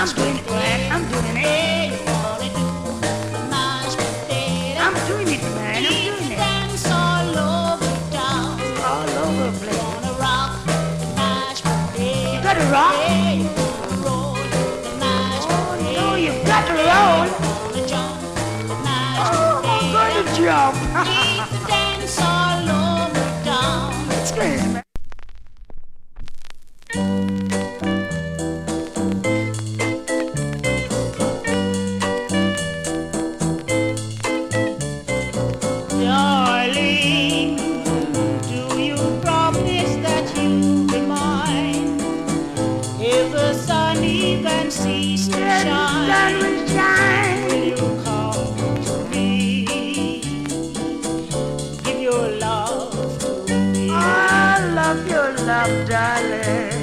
I'm doing it, man. I'm doing it. I'm doing it, man. I'm doing it. All over town. All over the place. Gonna rock the mashed potato. You gotta rock. Roll the mashed potato. No, you got to roll. Gonna jump the mashed Oh, I'm potato. gonna jump. Keep the dance all over town. It's crazy, man. Darling, do you promise that you'll be mine if the sun even ceases to The sun shine? will shine. Will you come to me? Give your love to me. I love your love, darling.